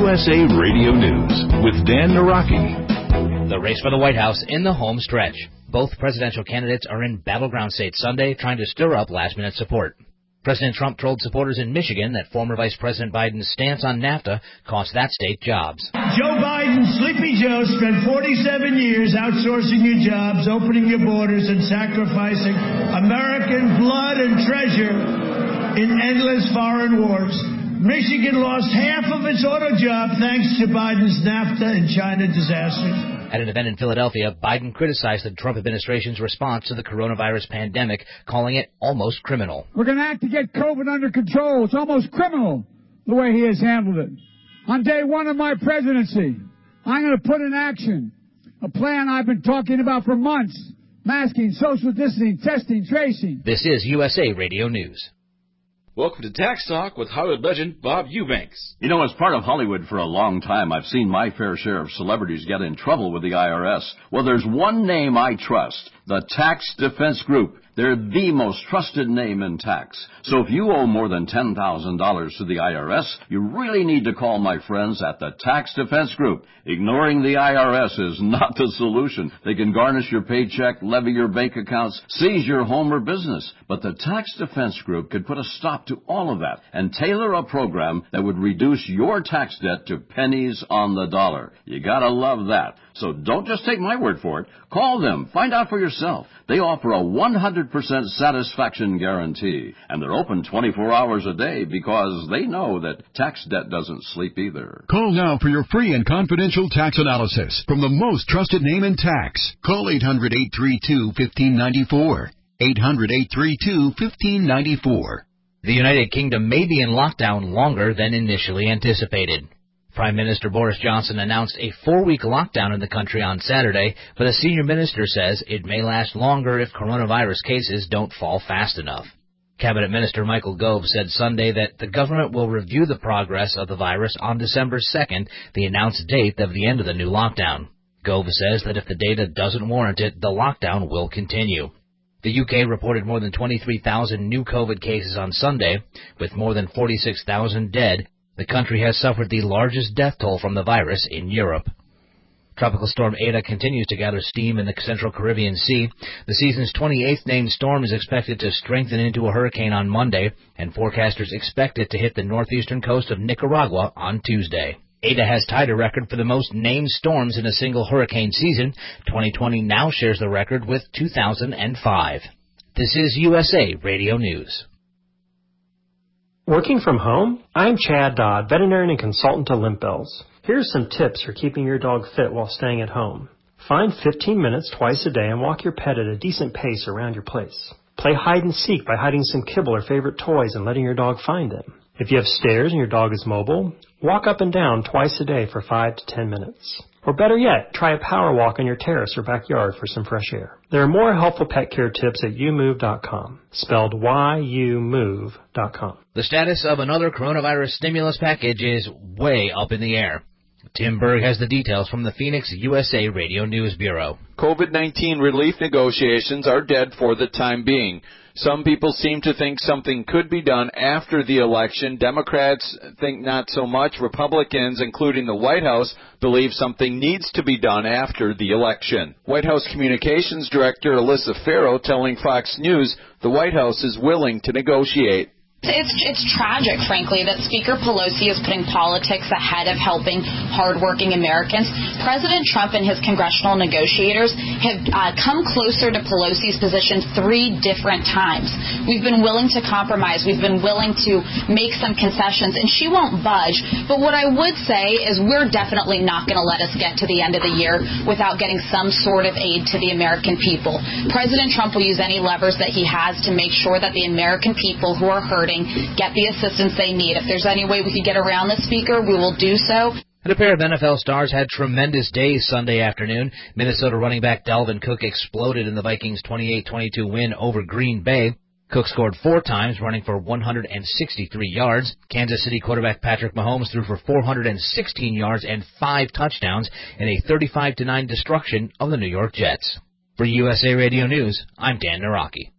USA Radio News with Dan Naraki. The race for the White House in the home stretch. Both presidential candidates are in battleground state Sunday trying to stir up last-minute support. President Trump trolled supporters in Michigan that former Vice President Biden's stance on NAFTA cost that state jobs. Joe Biden, Sleepy Joe, spent 47 years outsourcing your jobs, opening your borders, and sacrificing American blood and treasure in endless foreign wars. Michigan lost half of its auto job thanks to Biden's NAFTA and China disasters. At an event in Philadelphia, Biden criticized the Trump administration's response to the coronavirus pandemic, calling it almost criminal. We're going to act to get COVID under control. It's almost criminal the way he has handled it. On day one of my presidency, I'm going to put in action a plan I've been talking about for months. Masking, social distancing, testing, tracing. This is USA Radio News. Welcome to Tax Talk with Hollywood legend Bob Eubanks. You know, as part of Hollywood for a long time, I've seen my fair share of celebrities get in trouble with the IRS. Well, there's one name I trust, the Tax Defense Group. They're the most trusted name in tax. So if you owe more than $10,000 to the IRS, you really need to call my friends at the Tax Defense Group. Ignoring the IRS is not the solution. They can garnish your paycheck, levy your bank accounts, seize your home or business. But the Tax Defense Group could put a stop to all of that and tailor a program that would reduce your tax debt to pennies on the dollar. You gotta love that. So don't just take my word for it. Call them. Find out for yourself. They offer a 100% satisfaction guarantee, and they're open 24 hours a day because they know that tax debt doesn't sleep either. Call now for your free and confidential tax analysis from the most trusted name in tax. Call 800-832-1594. 800-832-1594. The United Kingdom may be in lockdown longer than initially anticipated. Prime Minister Boris Johnson announced a 4-week lockdown in the country on Saturday, but a senior minister says it may last longer if coronavirus cases don't fall fast enough. Cabinet Minister Michael Gove said Sunday that the government will review the progress of the virus on December 2nd, the announced date of the end of the new lockdown. Gove says that if the data doesn't warrant it, the lockdown will continue. The UK reported more than 23,000 new COVID cases on Sunday, with more than 46,000 dead. The country has suffered the largest death toll from the virus in Europe. Tropical storm Eta continues to gather steam in the central Caribbean Sea. The season's 28th named storm is expected to strengthen into a hurricane on Monday, and forecasters expect it to hit the northeastern coast of Nicaragua on Tuesday. Eta has tied a record for the most named storms in a single hurricane season. 2020 now shares the record with 2005. This is USA Radio News. Working from home? I'm Chad Dodd, veterinarian and consultant to Limp Bells. Here's some tips for keeping your dog fit while staying at home. Find 15 minutes twice a day and walk your pet at a decent pace around your place. Play hide and seek by hiding some kibble or favorite toys and letting your dog find them. If you have stairs and your dog is mobile, walk up and down twice a day for 5 to 10 minutes. Or better yet, try a power walk on your terrace or backyard for some fresh air. There are more helpful pet care tips at youmove.com, spelled youmove.com. The status of another coronavirus stimulus package is way up in the air. Tim Berg has the details from the Phoenix USA Radio News Bureau. COVID-19 relief negotiations are dead for the time being. Some people seem to think something could be done after the election. Democrats think not so much. Republicans, including the White House, believe something needs to be done after the election. White House Communications Director Alyssa Farrow telling Fox News the White House is willing to negotiate. It's tragic, frankly, that Speaker Pelosi is putting politics ahead of helping hardworking Americans. President Trump and his congressional negotiators have come closer to Pelosi's position 3 different times. We've been willing to compromise. We've been willing to make some concessions, and she won't budge. But what I would say is we're definitely not going to let us get to the end of the year without getting some sort of aid to the American people. President Trump will use any levers that he has to make sure that the American people who are hurting get the assistance they need. If there's any way we could get around the Speaker, we will do so. And a pair of NFL stars had tremendous days Sunday afternoon. Minnesota running back Dalvin Cook exploded in the Vikings' 28-22 win over Green Bay. Cook scored 4 times, running for 163 yards. Kansas City quarterback Patrick Mahomes threw for 416 yards and 5 touchdowns in a 35-9 destruction of the New York Jets. For USA Radio News, I'm Dan Naraki.